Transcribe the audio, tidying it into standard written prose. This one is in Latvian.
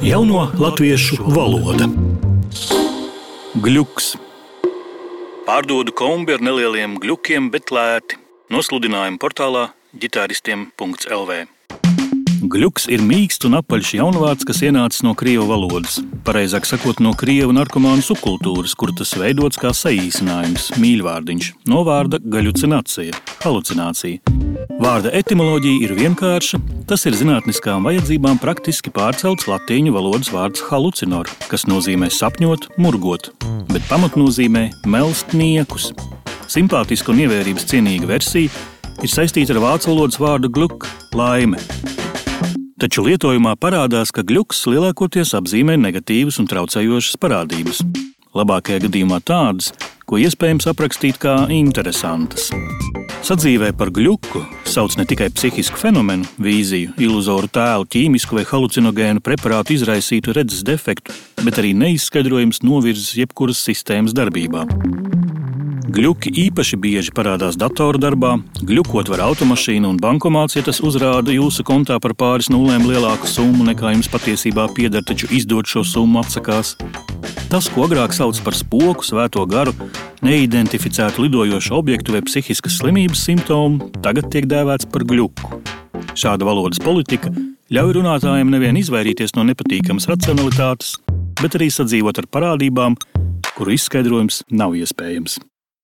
Jauno latviešu valoda. Gļuks. Pārdodu kombi ar nelieliem gļukiem, bet lēti. Nosludinājumi portālā ģitaristiem.lv. Gļuks ir mīksts un apaļš jaunvārds, kas ienācis no krievu valodas. Pareizāk sakot, no krievu narkomānu subkultūras, kur tas veidots kā saīsinājums, mīļvārdiņš, no vārda gaļucinācija, halucinācija. Vārda etimoloģija ir vienkārša, tas ir zinātniskām vajadzībām praktiski pārcelts latīņu valodas vārds halucinor, kas nozīmē sapņot, murgot, bet pamatnozīmē melst niekus. Simpātiska un ievērības cienīga versija ir saistīta ar vācu valodas vārdu gluk, laime. Taču lietojumā parādās, ka gļuks lielākoties apzīmē negatīvas un traucējošas parādības. Labākajā gadījumā tādas, ko iespējams aprakstīt kā interesantas. Sadzīvē par gļuku sauc ne tikai psihisku fenomenu, vīziju, iluzoru tēlu, ķīmisku vai halucinogēnu preparātu izraisītu redzes defektu, bet arī neizskaidrojams novirzes jebkuras sistēmas darbībā. Gļuki īpaši bieži parādās datoru darbā, gļukot var automašīna un bankomāts, ja tas uzrāda jūsu kontā par pāris nulēm lielāku summu, nekā jums patiesībā pieder, taču izdot šo summu atsakās. Tas, ko agrāk sauc par spoku, svēto garu, neidentificētu lidojošu objektu vai psihiskas slimības simptomu, tagad tiek dēvēts par gļuku. Šāda valodas politika ļauj runātājiem nevien izvairīties no nepatīkamas racionalitātes, bet arī sadzīvot ar parādībām, kuru izskaidrojums nav iespējams.